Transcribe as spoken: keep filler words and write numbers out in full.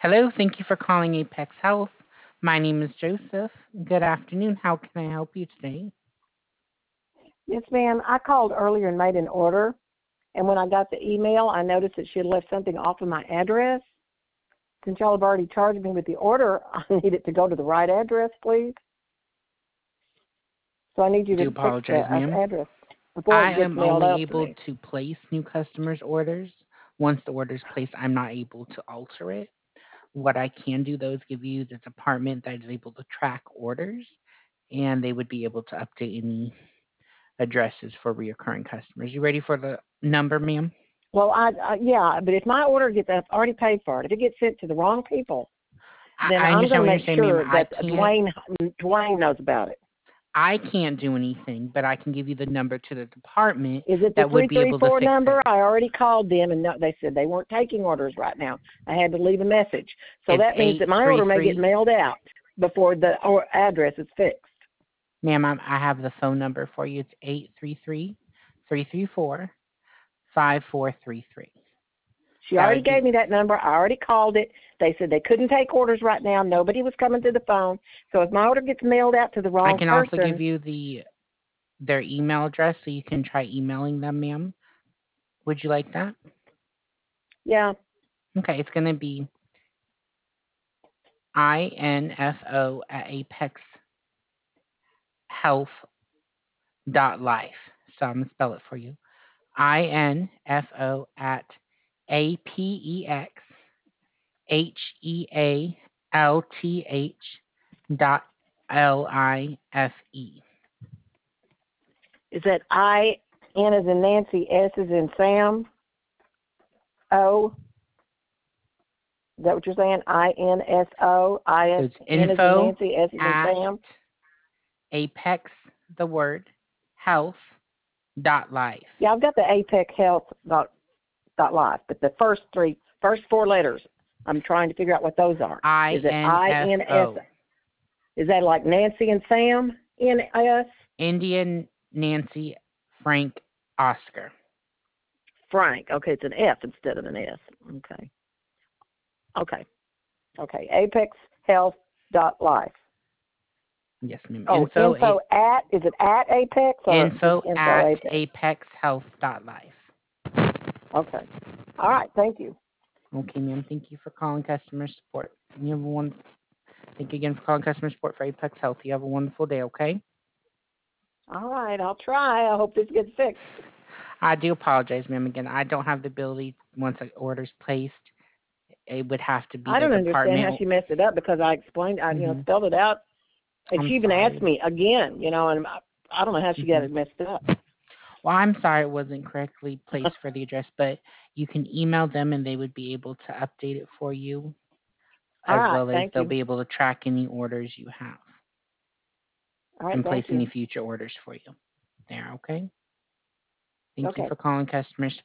Hello, thank you for calling Apex Health. My name is Joseph. Good afternoon. How can I help you today? Yes, ma'am. I called earlier and made an order, and when I got the email, I noticed that she had left something off of my address. Since y'all have already charged me with the order, I need it to go to the right address, please. So I need you I do to fix the apologize, uh, ma'am. address before I it gets am mailed only out to able me. to place new customers' orders. Once the order is placed, I'm not able to alter it. What I can do, though, is give you the department that is able to track orders, and they would be able to update any addresses for reoccurring customers. You ready for the number, ma'am? Well, I, I yeah, but if my order gets, I've already paid for it. If it gets sent to the wrong people, I, then I I'm going understand to what you're make saying, ma'am. sure I that can't Dwayne Dwayne knows about it. I can't do anything, but I can give you the number to the department Is it the that would three be three able to four fix number? it. I already called them, and no, they said they weren't taking orders right now. I had to leave a message. So It's that means that my order may get eight three three. mailed out before the or address is fixed. Ma'am, I'm, I have the phone number for you. It's eight three three, three three four, five four three three. She That already would gave be, me that number. I already called it. They said they couldn't take orders right now. Nobody was coming to the phone. So if my order gets mailed out to the I wrong can also give person, you the their email address so you can try emailing them, ma'am. Would you like that? yeah, Okay, it's going to be info at apex health dot life. So I'm going to spell it for you. info at apex H E A L T H dot L I F E. is that I N as in Nancy, S as in Sam, O. Is that what you're saying? I N S O, So I it's N as in info Nancy, S as in at Sam. apex, the word, health dot life. Yeah, I've got the Apex Health dot, dot life, but the first three, first four letters, I'm trying to figure out what those are. Is it I N S? I N F O. Is that like Nancy and Sam? N S? Indian Nancy Frank Oscar. Frank. Okay, it's an F instead of an S. Okay. Okay. Okay. Apex Health dot life. Yes, ma'am. Oh, Info info a, at, is it at Apex or just info info at Apex? apex health dot life. Okay. All right. Thank you. Okay, ma'am. Thank you for calling customer support. You have a one. Thank you again for calling customer support for Apex Health. You have a wonderful day. Okay. All right. I'll try. I hope this gets fixed. I do apologize, ma'am. Again, I don't have the ability once an order's placed. It would have to be I the don't understand how department. she messed it up because I explained, I you know Hmm. spelled it out, and I'm she even asked sorry. me again, you know, and I, I don't know how she got Hmm. it messed up. Well, I'm sorry it wasn't correctly placed for the address, but you can email them and they would be able to update it for you, All as right, well as thank they'll you. be able to track any orders you have All right, and thank place any you. future orders for you. There, okay? Thank you Okay. for calling customer